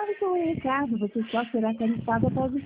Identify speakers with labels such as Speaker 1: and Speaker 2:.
Speaker 1: Obrigado pelo recado. Você só será tarifado após o